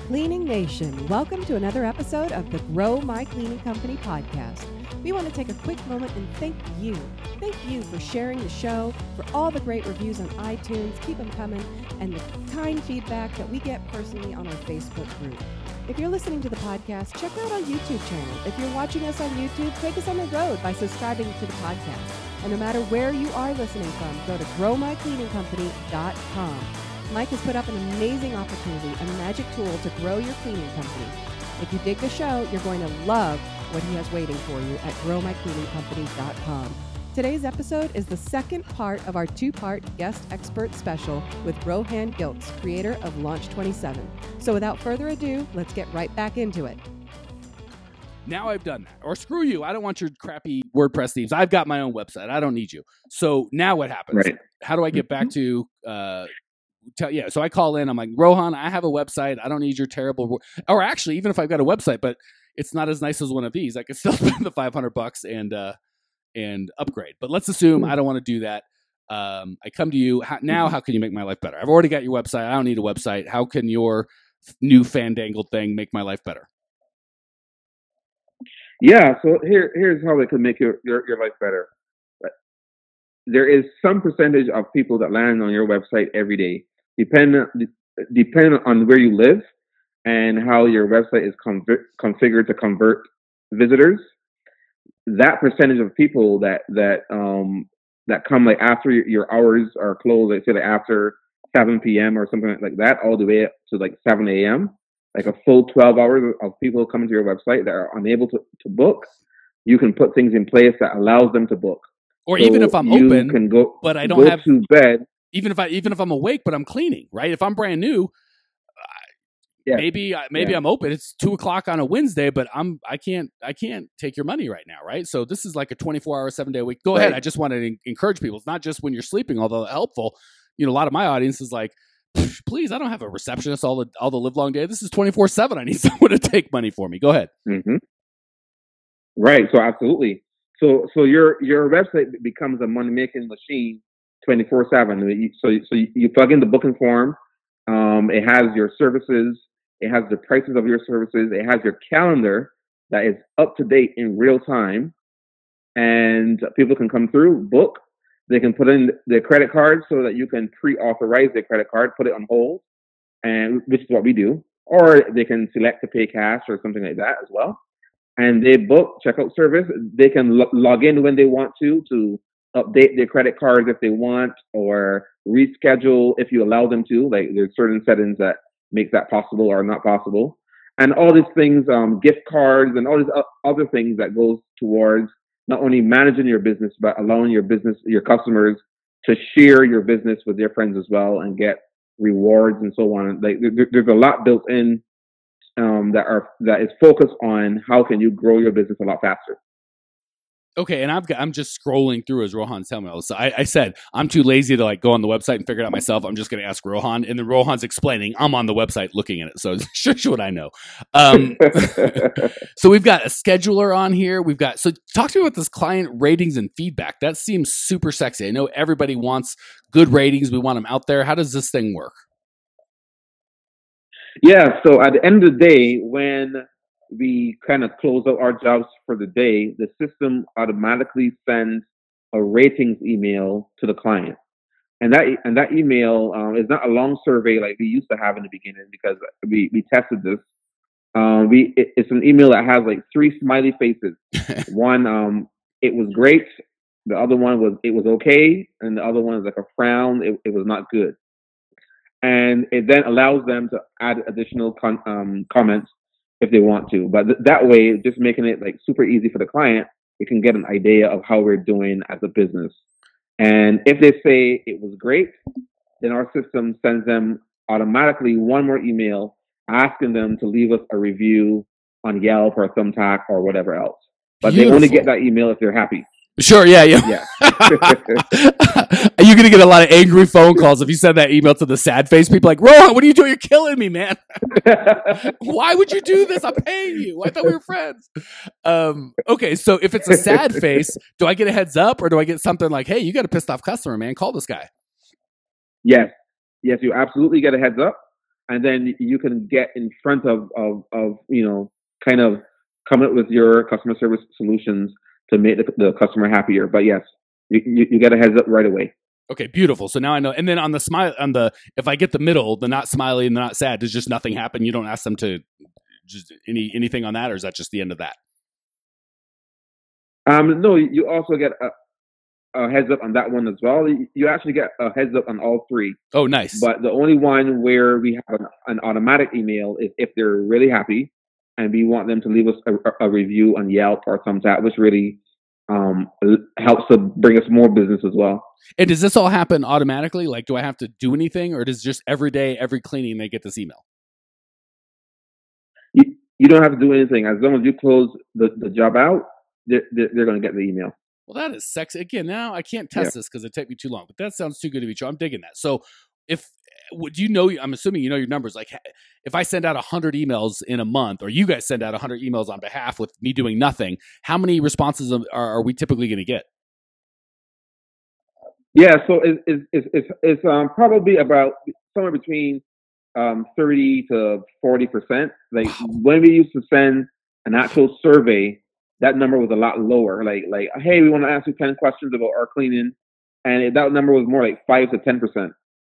Cleaning Nation, welcome to another episode of the Grow My Cleaning Company podcast. We want to take a quick moment and thank you. Thank you for sharing the show, for all the great reviews on iTunes, keep them coming, and the kind feedback that we get personally on our Facebook group. If you're listening to the podcast, check out our YouTube channel. If you're watching us on YouTube, take us on the road by subscribing to the podcast. And no matter where you are listening from, go to growmycleaningcompany.com. Mike has put up an amazing opportunity, a magic tool to grow your cleaning company. If you dig the show, you're going to love what he has waiting for you at growmycleaningcompany.com. Today's episode is the second part of our two-part guest expert special with Rohan Gilkes, creator of Launch 27. So without further ado, let's get right back into it. Now I've done that. Or screw you. I don't want your crappy WordPress themes. I've got my own website. I don't need you. So now what happens? Right. How do I get back to... so I call in. I'm like, Rohan, I have a website. I don't need your terrible. Or actually, even if I've got a website, but it's not as nice as one of these, I could still spend the $500 and upgrade. But let's assume I don't want to do that. I come to you now. How can you make my life better? I've already got your website. I don't need a website. How can your new fandangled thing make my life better? Yeah. So here's how it can make your life better. There is some percentage of people that land on your website every day. Depending on where you live and how your website is configured to convert visitors, that percentage of people that come like after your hours are closed, like say like after 7 p.m. or something like that, all the way up to like 7 a.m., like a full 12 hours of people coming to your website that are unable to book, you can put things in place that allows them to book. Or so even if I'm open, can go, but I don't have to bed. Even if I'm awake, but I'm cleaning, right? If I'm brand new, maybe I'm open. It's 2:00 on a Wednesday, but I can't take your money right now, right? So this is like a 24-hour, 7-day a week. Go ahead. I just want to encourage people. It's not just when you're sleeping, although helpful. You know, a lot of my audience is like, please, I don't have a receptionist all the live long day. This is 24/7. I need someone to take money for me. Go ahead. Mm-hmm. Right. So absolutely. So your website becomes a money making machine 24/7. So you plug in the booking form. It has your services. It has the prices of your services. It has your calendar that is up to date in real time, and people can come through, book. They can put in their credit card so that you can pre-authorize their credit card, put it on hold, and which is what we do. Or they can select to pay cash or something like that as well. And they book checkout service. They can log in when they want to update their credit cards if they want, or reschedule if you allow them to. Like there's certain settings that make that possible or not possible. And all these things, gift cards and all these other things that goes towards not only managing your business, but allowing your customers to share your business with their friends as well and get rewards and so on. Like there's a lot built in that is focused on how can you grow your business a lot faster. Okay, and I'm just scrolling through as Rohan's telling me all this. So I said I'm too lazy to like go on the website and figure it out myself. I'm just going to ask Rohan, and then Rohan's explaining. I'm on the website looking at it, so shush what I know. So we've got a scheduler on here. So talk to me about this client ratings and feedback. That seems super sexy. I know everybody wants good ratings. We want them out there. How does this thing work? Yeah, so at the end of the day, when we kind of close out our jobs for the day, the system automatically sends a ratings email to the client. And that email is not a long survey like we used to have in the beginning, because we tested this. It's an email that has like 3 smiley faces. One, it was great. The other one was, it was okay. And the other one is like a frown. It was not good. And it then allows them to add additional comments if they want to. But that way, just making it like super easy for the client, they can get an idea of how we're doing as a business. And if they say it was great, then our system sends them automatically one more email asking them to leave us a review on Yelp or Thumbtack or whatever else. But Beautiful. They only get that email if they're happy. Sure, yeah. You're going to get a lot of angry phone calls if you send that email to the sad face people like, Rohan, what are you doing? You're killing me, man. Why would you do this? I'm paying you. I thought we were friends. Okay, so if it's a sad face, do I get a heads up, or do I get something like, hey, you got a pissed off customer, man. Call this guy. Yes, you absolutely get a heads up. and then you can get in front of kind of come up with your customer service solutions to make the customer happier. But yes, you get a heads up right away. Okay, beautiful. So now I know. And then on the if I get the middle, the not smiley and the not sad, does just nothing happen? You don't ask them to just anything on that, or is that just the end of that? No, you also get a heads up on that one as well. You actually get a heads up on all three. Oh, nice. But the only one where we have an automatic email is if they're really happy and we want them to leave us a review on Yelp or Thumbtack, which really helps to bring us more business as well. And does this all happen automatically? Like, do I have to do anything, or does just every day, every cleaning, they get this email? You don't have to do anything. As long as you close the job out, they're going to get the email. Well, that is sexy. Again, now I can't test this because it took me too long, but that sounds too good to be true. I'm digging that. So I'm assuming you know your numbers. Like if I send out 100 emails in a month, or you guys send out 100 emails on behalf with me doing nothing, how many responses are we typically going to get? Yeah, so it's probably about somewhere between 30 to 40%. Like when we used to send an actual survey, that number was a lot lower. Like, hey, we want to ask you 10 questions about our cleaning, and that number was more like 5 to 10%.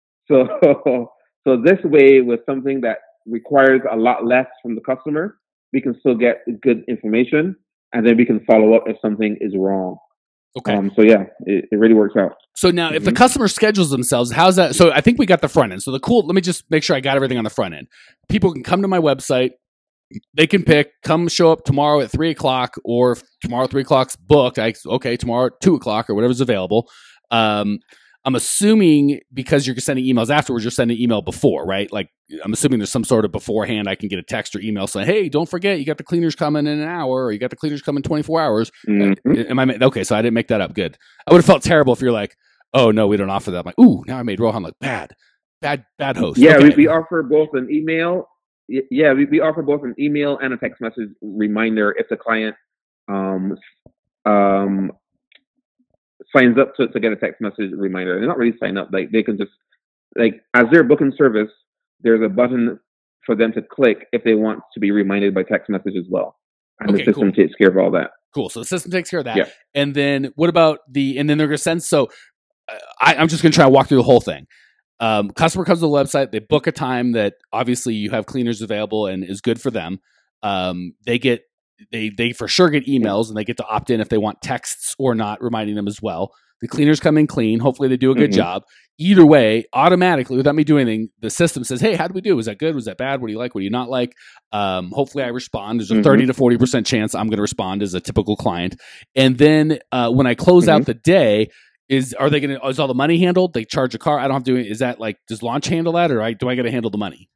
So this way, with something that requires a lot less from the customer, we can still get good information, and then we can follow up if something is wrong. Okay. So yeah, it really works out. So now, if the customer schedules themselves, how's that? So I think we got the front end. So let me just make sure I got everything on the front end. People can come to my website. They can pick, come show up tomorrow at 3:00, or if tomorrow 3:00's booked, okay, tomorrow at 2:00 or whatever's available. I'm assuming because you're sending emails afterwards, you're sending email before, right? Like I'm assuming there's some sort of beforehand. I can get a text or email saying, "Hey, don't forget, you got the cleaners coming in an hour, or you got the cleaners coming 24 hours." Mm-hmm. Okay? So I didn't make that up. Good. I would have felt terrible if you're like, "Oh no, we don't offer that." I'm like, "Ooh, now I made Rohan look bad host." Yeah, okay. we offer both an email. Yeah, we offer both an email and a text message reminder if the client signs up to get a text message reminder. They're not really sign up. Like they can just, like, as their booking service, there's a button for them to click if they want to be reminded by text message as well. And the system takes care of all that. Cool. So the system takes care of that. Yeah. And then what about and then they're going to send, so I'm just going to try and walk through the whole thing. Customer comes to the website, they book a time that obviously you have cleaners available and is good for them. They for sure get emails, and they get to opt in if they want texts or not, reminding them as well. The cleaners come in clean. Hopefully they do a good job. Either way, automatically, without me doing anything, the system says, "Hey, how did we do? Was that good? Was that bad? What do you like? What do you not like?" Hopefully I respond. There's a 30 to 40% chance I'm going to respond as a typical client. And then when I close out the day, is all the money handled? They charge a car. I don't have to do it. Is that like, does Launch handle that, or do I got to handle the money?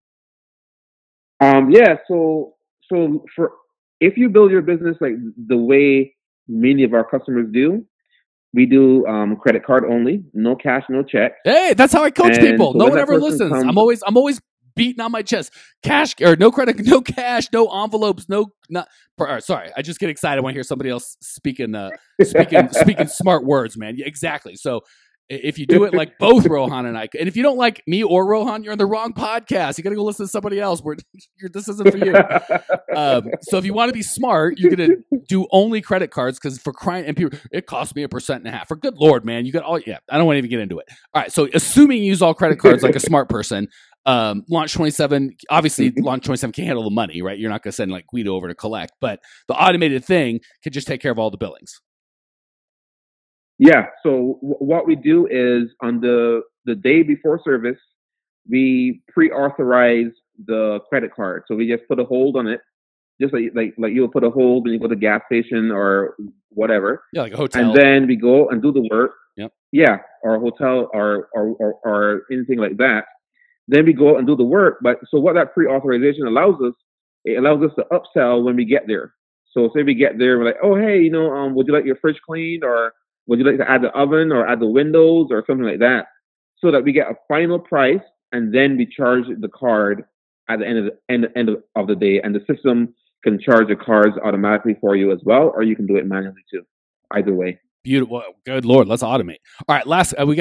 Yeah. So if you build your business like the way many of our customers do, we do credit card only, no cash, no check. Hey, that's how I coach people. So no one ever listens. I'm always beating on my chest. Cash or no credit, no cash, no envelopes, sorry, I just get excited when I hear somebody else speaking smart words, man. Yeah, exactly. So if you do it like both Rohan and I, and if you don't like me or Rohan, you're on the wrong podcast. You got to go listen to somebody else. This isn't for you. So if you want to be smart, you're going to do only credit cards, because for crying and people, it costs me 1.5%. For good Lord, man, you got all. Yeah, I don't want to even get into it. All right. So assuming you use all credit cards like a smart person, Launch 27, obviously Launch 27 can't handle the money, right? You're not going to send like Guido over to collect, but the automated thing can just take care of all the billings. Yeah. So what we do is on the day before service, we pre-authorize the credit card. So we just put a hold on it, just like you'll put a hold when you go to the gas station or whatever. Yeah, like a hotel. And then we go and do the work. Yep. Yeah, or a hotel or anything like that. Then we go and do the work. But so what that pre-authorization allows us, it allows us to upsell when we get there. So say we get there, we're like, "Oh, hey, would you like your fridge cleaned, or would you like to add the oven or add the windows or something like that?" So that we get a final price, and then we charge the card at the end of the day. And the system can charge the cards automatically for you as well, or you can do it manually too. Either way. Beautiful. Good Lord. Let's automate. All right. Last, we got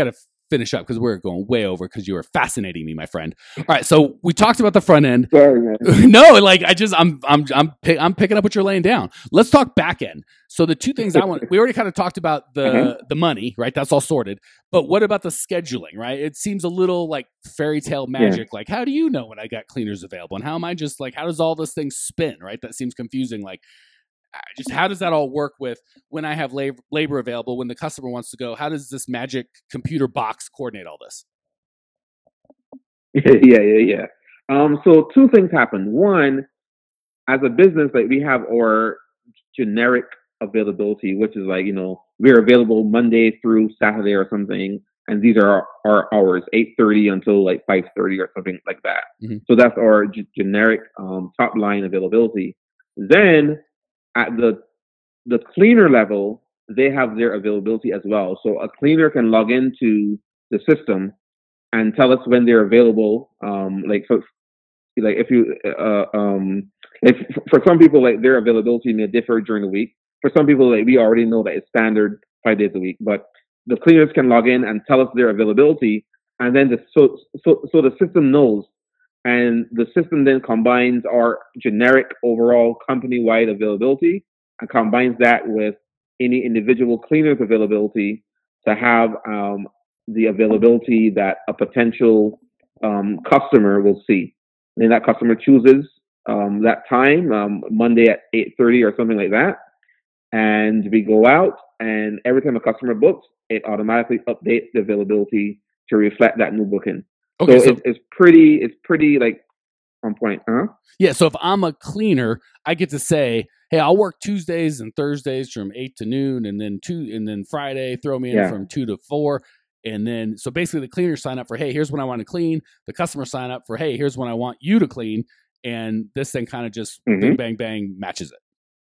finish up because we're going way over because you are fascinating me, my friend. All right, so we talked about the front end. Sorry, man. No, like I'm picking up what you're laying down. Let's talk back end. So the two things I want, we already kind of talked about the money, right? That's all sorted. But what about the scheduling, right? It seems a little like fairy tale magic. Like, how do you know when I got cleaners available? And how am I just like, how does all this thing spin, right? That seems confusing. Like, just how does that all work with when I have labor available, when the customer wants to go? How does this magic computer box coordinate all this? Yeah. So two things happen. One, as a business, like we have our generic availability, which is like, we're available Monday through Saturday or something. And these are our hours, 8:30 until like 5:30 or something like that. Mm-hmm. So that's our generic top line availability. Then at the cleaner level, they have their availability as well. So a cleaner can log into the system and tell us when they're available. For some people, like their availability may differ during the week. For some people, like we already know that it's standard 5 days a week, but the cleaners can log in and tell us their availability, and then so the system knows, and the system then combines our generic overall company-wide availability and combines that with any individual cleaner's availability to have the availability that a potential customer will see. And then that customer chooses that time, Monday at 8:30 or something like that. And we go out, and every time a customer books, it automatically updates the availability to reflect that new booking. Okay, so it's pretty like on point. Yeah. So if I'm a cleaner, I get to say, hey, I'll work Tuesdays and Thursdays from 8 to noon, and then Friday, throw me in from 2 to 4. And then, so basically the cleaners sign up for, hey, here's when I want to clean. The customer sign up for, hey, here's when I want you to clean. And this thing kind of just bing, bang, bang matches it.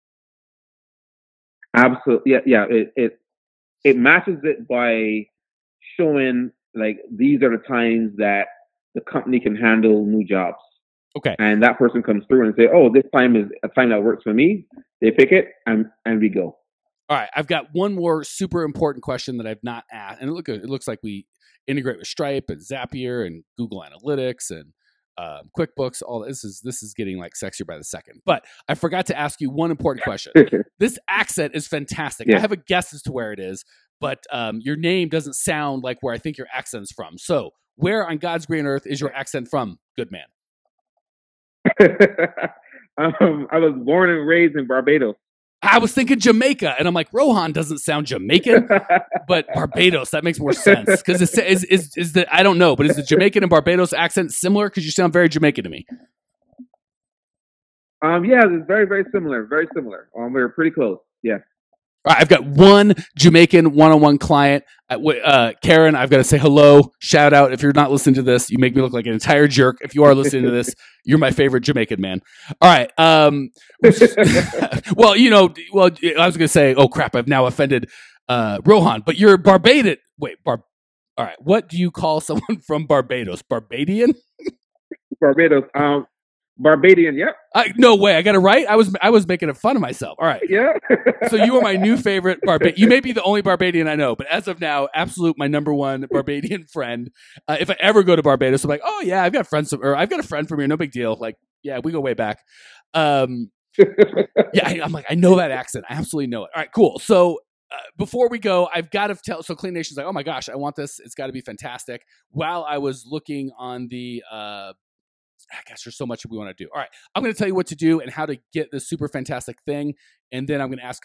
Absolutely. Yeah. It matches it by showing like, these are the times that the company can handle new jobs. Okay. And that person comes through and say, oh, this time is a time that works for me. They pick it and we go. All right, I've got one more super important question that I've not asked, and it looks like we integrate with Stripe and Zapier and Google Analytics and QuickBooks. All this is getting like sexier by the second. But I forgot to ask you one important question. This accent is fantastic. Yeah. I have a guess as to where it is, but your name doesn't sound like where I think your accent's from. So, where on God's green earth is your accent from, good man? I was born and raised in Barbados. I was thinking Jamaica, and I'm like, Rohan doesn't sound Jamaican, but Barbados, that makes more sense. Because is the I don't know, but is the Jamaican and Barbados accent similar? Because you sound very Jamaican to me. Yeah, it's very, very similar. Very similar. We're pretty close. Yeah. All right, I've got one Jamaican one-on-one client. Karen, I've got to say hello. Shout out. If you're not listening to this, you make me look like an entire jerk. If you are listening to this, you're my favorite Jamaican man. All right. Well, I was going to say, oh, crap, I've now offended Rohan, but you're Barbadian. Wait, all right. What do you call someone from Barbados? Barbadian? Barbados. Barbadian, yep. No way, I got it right. I was making fun of myself. All right, yeah. So you are my new favorite Barbadian. You may be the only Barbadian I know, but as of now, absolute my number one Barbadian friend. If I ever go to Barbados, I'm like, oh yeah, I've got friends, or I've got a friend from here. No big deal. Like, yeah, we go way back. Yeah, I'm like, I know that accent. I absolutely know it. All right, cool. So before we go, I've got to tell. So Clean Nation's like, oh my gosh, I want this. It's got to be fantastic. While I was looking on the. Gosh, there's so much we want to do. All right, I'm going to tell you what to do and how to get this super fantastic thing, and then I'm going to ask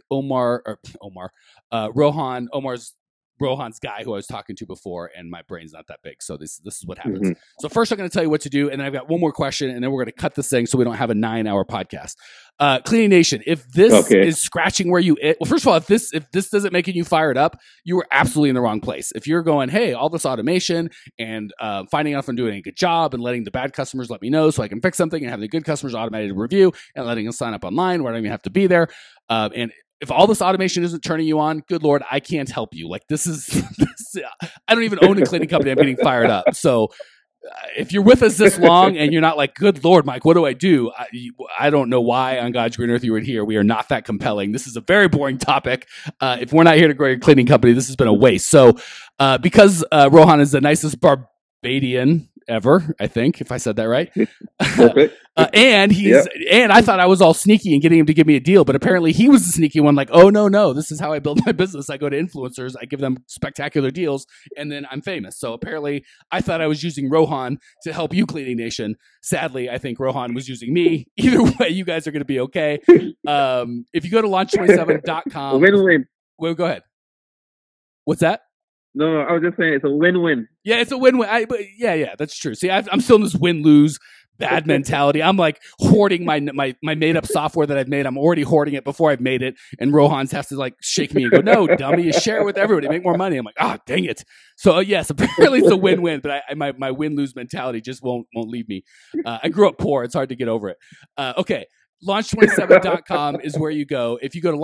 Rohan's guy who I was talking to before, and my brain's not that big, so this is what happens. Mm-hmm. So first, I'm going to tell you what to do, and then I've got one more question, and then we're going to cut this thing so we don't have a 9-hour podcast. Cleaning Nation, if this is scratching where well, first of all, if this doesn't make you fired up, you were absolutely in the wrong place. If you're going, hey, all this automation and finding out if I'm doing a good job and letting the bad customers let me know so I can fix something, and having the good customers automated rewrite and letting them sign up online where I don't even have to be there, and if all this automation isn't turning you on, good Lord, I can't help you. Like this, I don't even own a cleaning company. I'm getting fired up. So if you're with us this long and you're not like, good Lord, Mike, what do I do? I don't know why on God's green earth you would hear. We are not that compelling. This is a very boring topic. If we're not here to grow your cleaning company, this has been a waste. So because Rohan is the nicest Barbadian ever, I think, if I said that right. Perfect. And I thought I was all sneaky and getting him to give me a deal, but apparently he was the sneaky one. Like, oh no, this is how I build my business. I go to influencers, I give them spectacular deals, and then I'm famous. So apparently I thought I was using Rohan to help you, Cleaning Nation. Sadly, I think Rohan was using me. Either way, you guys are going to be okay. If you go to launch27.com, win-win. Well, go ahead. What's that? No, I was just saying it's a win-win. Yeah, it's a win-win. Yeah, that's true. See, I'm still in this win-lose bad mentality. I'm like hoarding my made-up software that I've made. I'm already hoarding it before I've made it, and Rohan's has to like shake me and go, "No, dummy, you share it with everybody, make more money." I'm like, "Ah, dang it!" So yes, apparently it's a win-win, but my win-lose mentality just won't leave me. I grew up poor; it's hard to get over it. Okay. Launch27.com is where you go. If you go to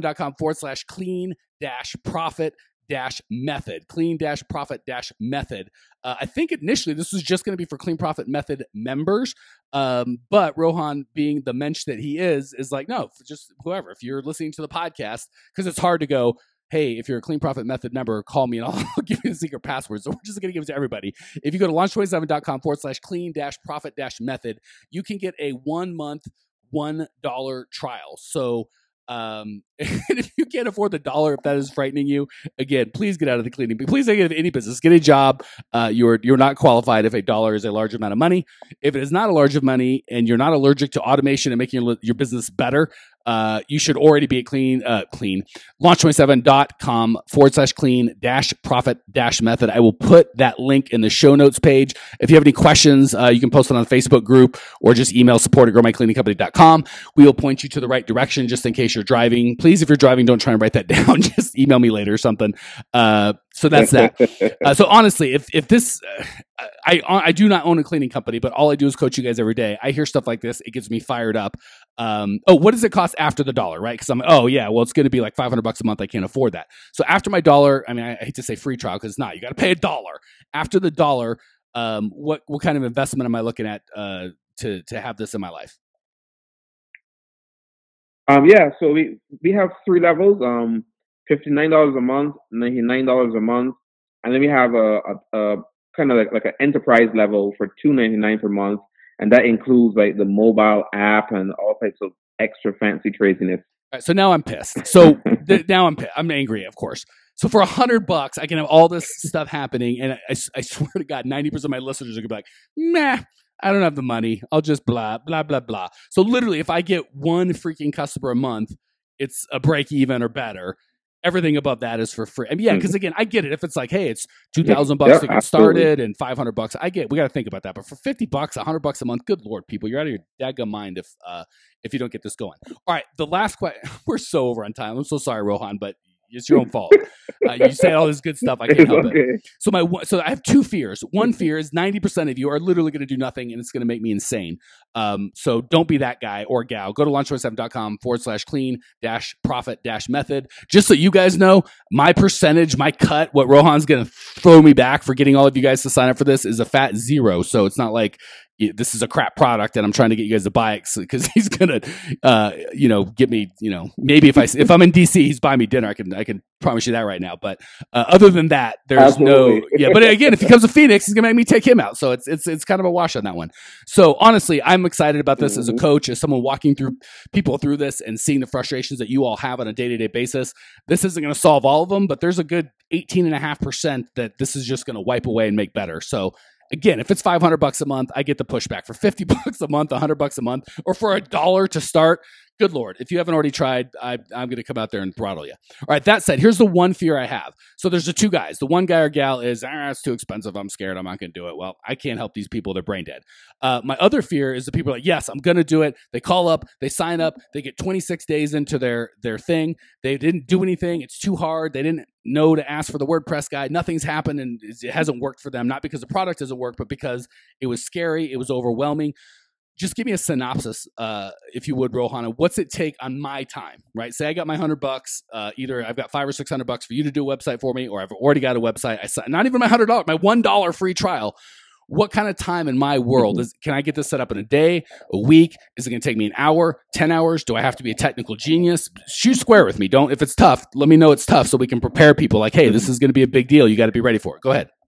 launch27.com/clean-profit method, clean-profit-method. I think initially this was just going to be for Clean Profit Method members. But Rohan, being the mensch that he is like, no, just whoever. If you're listening to the podcast, because it's hard to go, hey, if you're a Clean Profit Method member, call me and I'll give you the secret password. So we're just going to give it to everybody. If you go to launch27.com/clean-profit-method, you can get a 1 month, $1 trial. So, and if you can't afford the dollar, if that is frightening you, again, please get out of the cleaning. Please don't get any business. Get a job. You're not qualified if $1 is a large amount of money. If it is not a large amount of money and you're not allergic to automation and making your business better, you should already be at clean. Launch27.com/clean-profit-method. I will put that link in the show notes page. If you have any questions, you can post it on the Facebook group or just email support@growmycleaningcompany.com. We will point you to the right direction just in case you're driving. Please, if you're driving, don't try and write that down. Just email me later or something. So that's that. So honestly, if this, I do not own a cleaning company, but all I do is coach you guys every day. I hear stuff like this. It gets me fired up. What does it cost after the dollar, right? Because it's going to be like $500 a month. I can't afford that. So after my dollar, I hate to say free trial because it's not. You got to pay $1. After the dollar, what kind of investment am I looking at to have this in my life? So we have 3 levels. $59 a month, $99 a month, and then we have a kind of like an enterprise level for $299 per month, and that includes like the mobile app and all types of extra fancy craziness. All right, so now I'm pissed. So now I'm angry, of course. So for $100, I can have all this stuff happening, and I swear to God, 90% of my listeners are gonna be like, "Meh, I don't have the money. I'll just blah blah blah blah." So literally, if I get one freaking customer a month, it's a break even or better. Everything above that is for free. Because again, I get it. If it's like, hey, it's $2,000 to get started and $500, I get it. We got to think about that. But for $50, $100 a month, good Lord, people, you're out of your daggum mind if you don't get this going. All right, the last question. We're so over on time. I'm so sorry, Rohan, but it's your own fault. You say all this good stuff. I can't help it. So I have 2 fears. One fear is 90% of you are literally going to do nothing, and it's going to make me insane. So don't be that guy or gal. Go to launch27.com/clean-profit-method. Just so you guys know, my percentage, my cut, what Rohan's going to throw me back for getting all of you guys to sign up for this is a fat 0. So it's not like this is a crap product and I'm trying to get you guys to buy it because he's gonna get me, maybe if I'm in DC, he's buying me dinner. I can promise you that right now. But other than that, there's but again, if he comes to Phoenix, he's gonna make me take him out. So it's kind of a wash on that one. So honestly, I'm excited about this as a coach, as someone walking through people through this and seeing the frustrations that you all have on a day-to-day basis. This isn't going to solve all of them, but there's a good 18.5% that this is just going to wipe away and make better. So again, if it's $500 a month, I get the pushback. For $50 a month, $100 a month, or for $1 to start, good Lord. If you haven't already tried, I'm going to come out there and throttle you. All right, that said, here's the one fear I have. So there's the 2 guys. The one guy or gal is, it's too expensive. I'm scared. I'm not going to do it. Well, I can't help these people. They're brain dead. My other fear is the people are like, yes, I'm going to do it. They call up, they sign up, they get 26 days into their thing. They didn't do anything. It's too hard. They didn't know to ask for the WordPress guy. Nothing's happened and it hasn't worked for them. Not because the product doesn't work, but because it was scary. It was overwhelming. Just give me a synopsis, if you would, Rohan. What's it take on my time, right? Say I got my $100. Either I've got $500 or $600 for you to do a website for me, or I've already got a website. Not even my $100, my $1 free trial. what kind of time in my world can I get this set up in a day, a week? Is it going to take me an hour, 10 hours? Do I have to be a technical genius? Shoot square with me. If it's tough, let me know it's tough so we can prepare people like, hey, this is going to be a big deal. You got to be ready for it. Go ahead.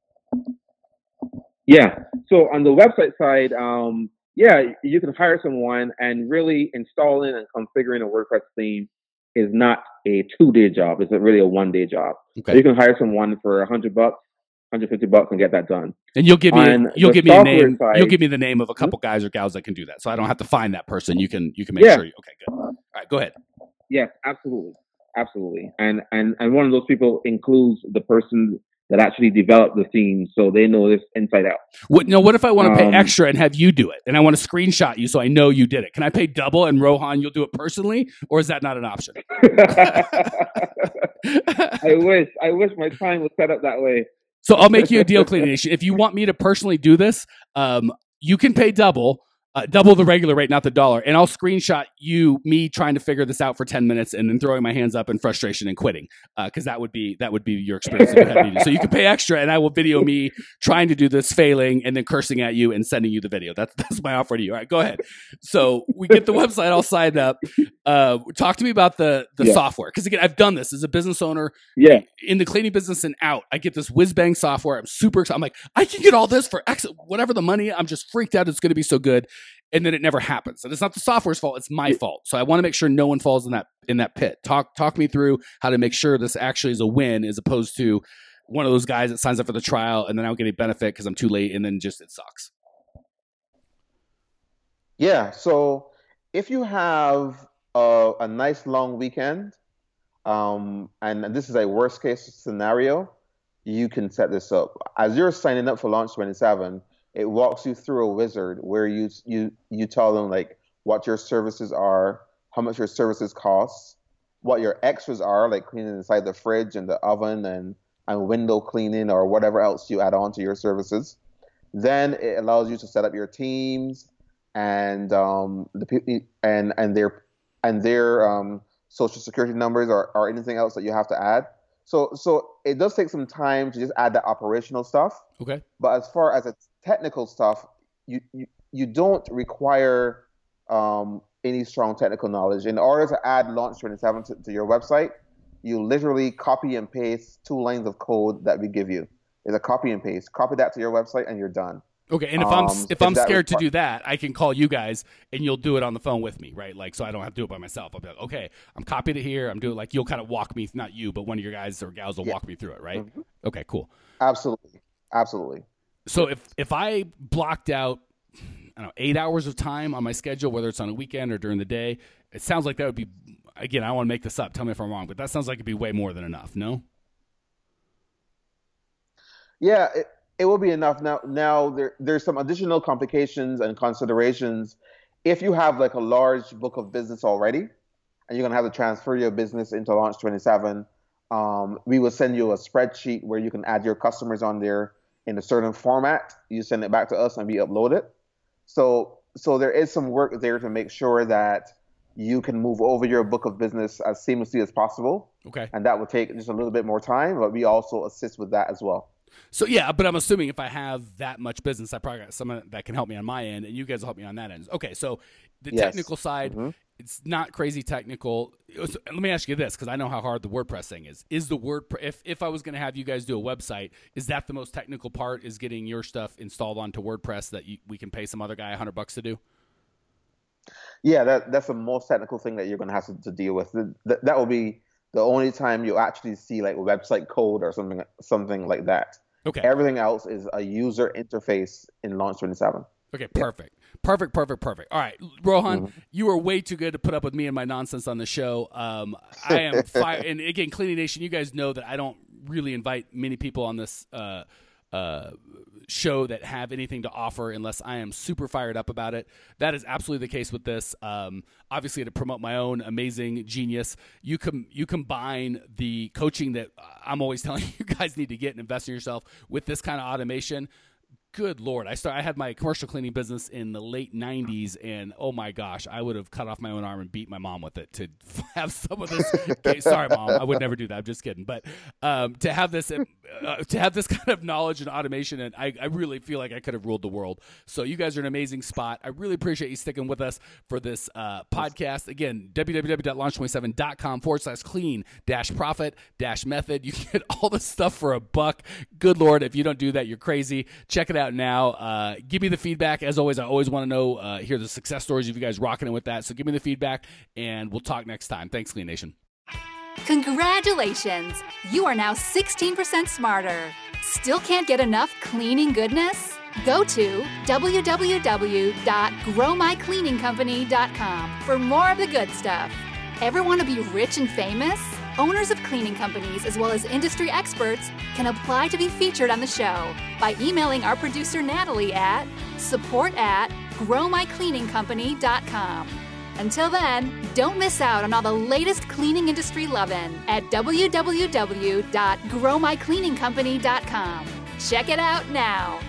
Yeah. So on the website side, you can hire someone, and really installing and configuring a WordPress theme is not a 2-day job. It's really a 1-day job. Okay. So you can hire someone for $100, $150 and get that done. And you'll give me a name. Side, you'll give me the name of a couple guys or gals that can do that, so I don't have to find that person. You can make sure. Okay, good. All right, go ahead. Yes, absolutely. And one of those people includes the person that actually developed the theme, so they know this inside out. What if I want to pay extra and have you do it, and I want to screenshot you so I know you did it? Can I pay double and Rohan, you'll do it personally, or is that not an option? I wish my time was set up that way. So I'll make you a deal, Cleaning Nation. If you want me to personally do this, you can pay double the regular rate, not the dollar, and I'll screenshot me trying to figure this out for 10 minutes and then throwing my hands up in frustration and quitting, because that would be your experience if you had me do. So you can pay extra, and I will video me trying to do this, failing, and then cursing at you and sending you the video. That's my offer to you. All right, go ahead. So we get the website all signed up. Talk to me about the software, because again, I've done this as a business owner. Yeah. In the cleaning business and out, I get this whiz bang software. I'm super excited. I'm like, I can get all this for X, whatever the money. I'm just freaked out. It's going to be so good. And then it never happens. And it's not the software's fault. It's my fault. So I want to make sure no one falls in that pit. Talk me through how to make sure this actually is a win, as opposed to one of those guys that signs up for the trial and then I don't get any benefit because I'm too late, and then just it sucks. Yeah. So if you have a nice long weekend, and this is a worst case scenario, you can set this up. As you're signing up for Launch 27, it walks you through a wizard where you tell them like what your services are, how much your services cost, what your extras are, like cleaning inside the fridge and the oven and window cleaning or whatever else you add on to your services. Then it allows you to set up your teams and their social security numbers or anything else that you have to add. So it does take some time to just add the operational stuff. Okay. But as far as the technical stuff, you don't require any strong technical knowledge. In order to add Launch 27 to your website, you literally copy and paste 2 lines of code that we give you. It's a copy and paste. Copy that to your website and you're done. Okay, and if I'm scared to do that, I can call you guys and you'll do it on the phone with me, right? Like, so I don't have to do it by myself. I'll be like, okay, I'm copied it here. I'm doing, like, you'll kind of walk me, not you, but one of your guys or gals will walk me through it, right? Mm-hmm. Okay, cool. Absolutely. So if I blocked out, I don't know, 8 hours of time on my schedule, whether it's on a weekend or during the day, it sounds like that would be, again, I don't want to make this up. Tell me if I'm wrong, but that sounds like it'd be way more than enough. No? Yeah, it will be enough. Now there's some additional complications and considerations. If you have like a large book of business already, and you're gonna have to transfer your business into Launch 27, we will send you a spreadsheet where you can add your customers on there in a certain format. You send it back to us and we upload it. So there is some work there to make sure that you can move over your book of business as seamlessly as possible. Okay. And that will take just a little bit more time, but we also assist with that as well. So, yeah, but I'm assuming if I have that much business, I probably got someone that can help me on my end, and you guys will help me on that end. Okay, so the technical side, it's not crazy technical. Let me ask you this, because I know how hard the WordPress thing is. Is the if I was going to have you guys do a website, is that the most technical part, is getting your stuff installed onto WordPress that we can pay some other guy $100 to do? Yeah, that's the most technical thing that you're going to have to deal with. That will be the only time you actually see like website code or something like that. Okay. Everything else is a user interface in Launch 27. Okay, perfect. Perfect. All right, Rohan, you are way too good to put up with me and my nonsense on the show. I am fire. And again, Cleaning Nation, you guys know that I don't really invite many people on this show that have anything to offer unless I am super fired up about it. That is absolutely the case with this. Obviously, to promote my own amazing genius, you combine the coaching that I'm always telling you guys need to get and invest in yourself with this kind of automation. good Lord. I had my commercial cleaning business in the late 90s, and oh my gosh, I would have cut off my own arm and beat my mom with it to have some of this. Okay, sorry, Mom, I would never do that. I'm just kidding. But to have this kind of knowledge and automation, and I really feel like I could have ruled the world. So you guys are an amazing spot. I really appreciate you sticking with us for this podcast. Again, www.launch27.com/clean-profit-method. You can get all this stuff for $1. Good Lord, if you don't do that, you're crazy. Check it out now. Give me the feedback. As always, I always want to know, hear the success stories of you guys rocking it with that. So give me the feedback, and we'll talk next time. Thanks, Clean Nation. Congratulations! You are now 16% smarter. Still can't get enough cleaning goodness? Go to www.growmycleaningcompany.com for more of the good stuff. Ever want to be rich and famous? Owners of cleaning companies, as well as industry experts, can apply to be featured on the show by emailing our producer Natalie at support@growmycleaningcompany.com. Until then, don't miss out on all the latest cleaning industry lovin' at www.growmycleaningcompany.com. Check it out now.